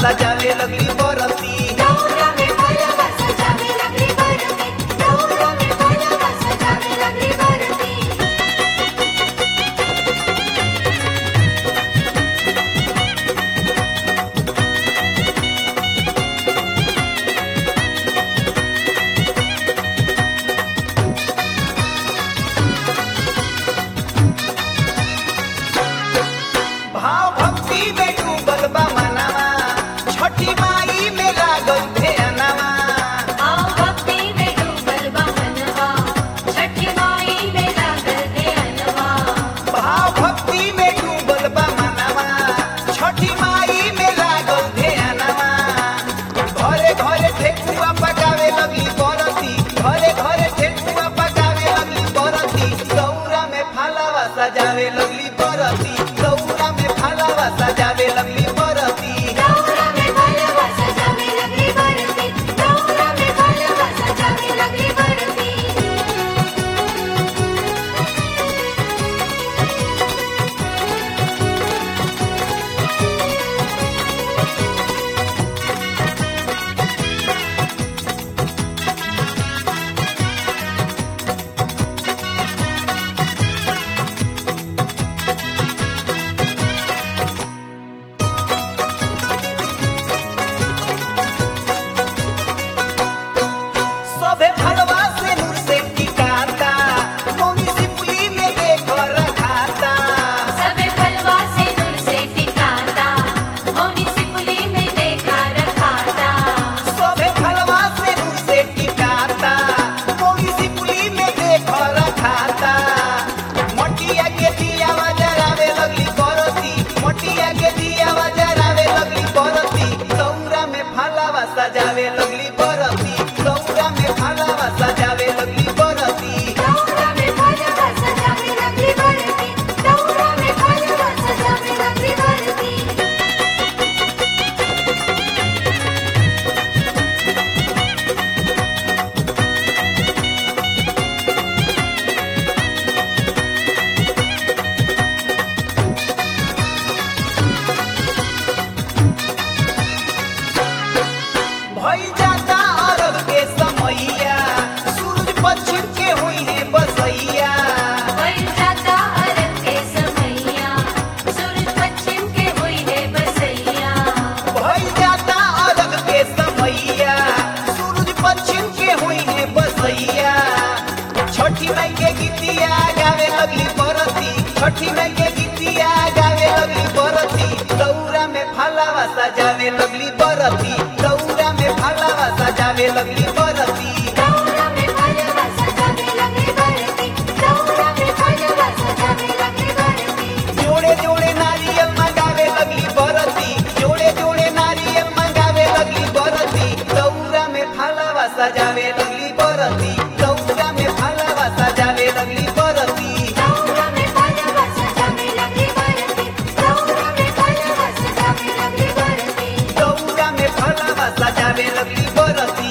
सजावे लगली बरती। दौरा में फलवा सजावे लगली बरती, दौरा में फलवा सजावे लगली बरती। भाव भक्ति में डूबल बा मनवा, छठी माई में लागल ध्यानवा। आओ भक्ति में डूबल बा मनवा, छठी माई में लागल ध्यानवा। भाव भक्ति में डूबल बा मनवा, छठी माई में लागल ध्यानवा। घरे घरे ठेकुआ पकावे लगली बरती, घरे घरे ठेकुआ पकावे लगली बरती। दौरा में फलवा सजावे लगली बरती, दौरा में फलवा सजावे लगली बरती। दौरा में फलवा सजावे लगली बरती, दौरा में फलवा सजावे लगली बरती। सबे फलवा से नूर से टिकाता, मौनी सिपुली में देखो रखाता। सबे फलवा से नूर से टिकाता, मौनी सिपुली में देखा रखाता। सबे फलवा से नूर से टिकाता, मौनी सिपुली में देखो रखाता। मटिया के दियावा जरावे लगली बरती, मटिया के दियावा जरावे लगली बरती। दौरा में फलवा सजावे लगली बरती, दौरा में फलवा सजावे लगली बरती। दौरा में फलवा सजावे लगली बरती, दौरा में फलवा सजावे लगली बरती। भई जाता अरब के समैया, सूरज पश्चिम के हुई है बसैया। बन जाता अरब के समैया, सूरज पश्चिम के हुई है बसैया। भई जाता अरब के समैया, सूरज पश्चिम के हुई है बसैया। छठी माई के गीतिया गावे लगली बरती, छठी माई के गीतिया गावे लगली बरती। दौरा में फलवा सजावे लगली बरती, दौरा में फलवा सजावे लगली बरती। दौरा में फलवा सजावे लगली बरती, दौरा में फलवा सजावे लगली बरती। जोड़े जोड़े नारियल मंगावे लगली बरती, जोड़े जोड़े नारियल मंगावे लगली बरती। दौरा में फलवा सजावे लगली बरती, दौरा में फलवा सजावे लगली बरती। दौरा में फलवा सजावे लगली बरती, दौरा में फलवा सजावे लगली बरती। दौरा में फलवा सजावे लगली बरती।